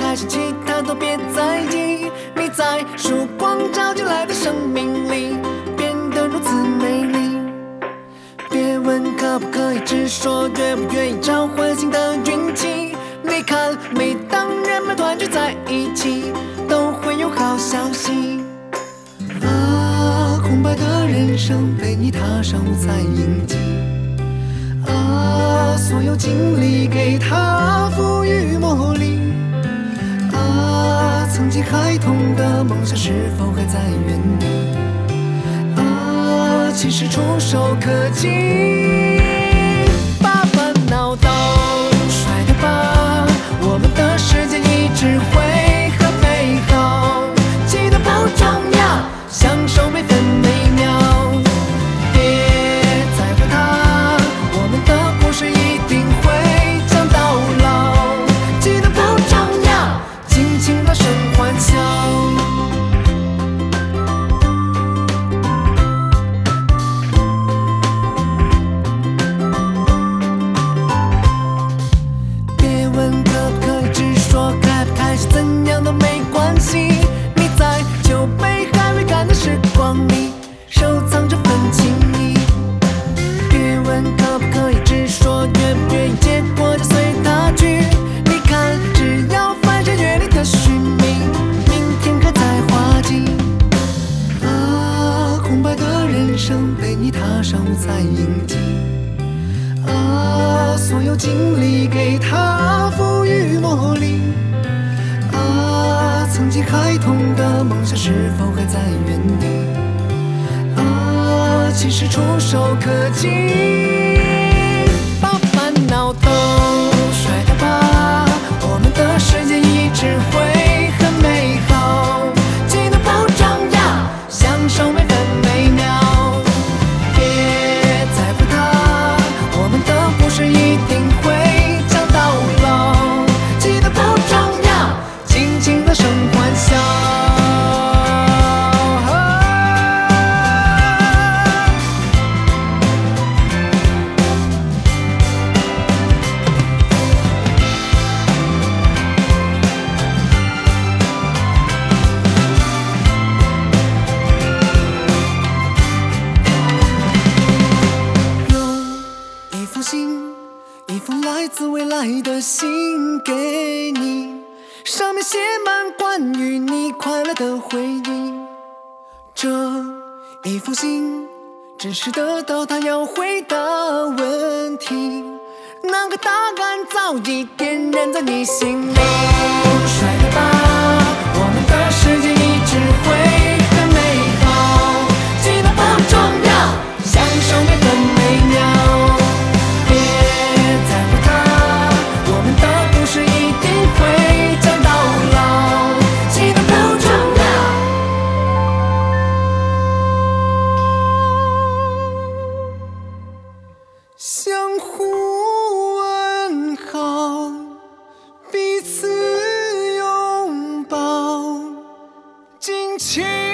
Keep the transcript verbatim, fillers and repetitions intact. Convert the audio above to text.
开始，其他都别在意。你在曙光照进来的生命里变得如此美丽。别问可不可以，只说愿不愿意召唤新的运气。你看，每当人们团聚在一起，都会有好消息。啊，空白的人生被你踏上五彩印记。啊，所有经历给它赋予魔力。啊，曾经孩童的梦想是否还在原地？啊，其实触手可及。把烦恼都甩掉吧，我们的世界一直会很美好。记得不重要，享受每分每秒。别在乎它，我们的故事一定会讲到老。记得不重要，尽情大声欢笑。别问可不可以，只说开不开始，怎样都没关系。你在酒杯还未干的时光里收藏这份情谊。别问可不可以，只说愿不愿意，结果就随他去。你看，只要翻山越岭的寻觅，明天还在花季。啊，空白的人生被你踏上五彩印记。啊，所有经历给它赋予魔力。啊，曾经孩童的梦想是否还在原地？啊，其实触手可及。把烦恼都甩掉吧，我们的世界一直会很美好。记得不重要，享受每分每秒。别在乎它，我们的故事一定会讲到老。记得不重要，尽情大声欢笑。有一封信，一封来自未来的信给你，上面写满关于你快乐的回忆。这一封信只是得到他要回答问题，那个答案早已点燃在你心里。甩掉吧，我们的世界一直会很美好。记得不重要，享受每分每秒。别在乎它，我们的故事一定会讲到老。记得不重要，相互问好，彼此拥抱，尽情。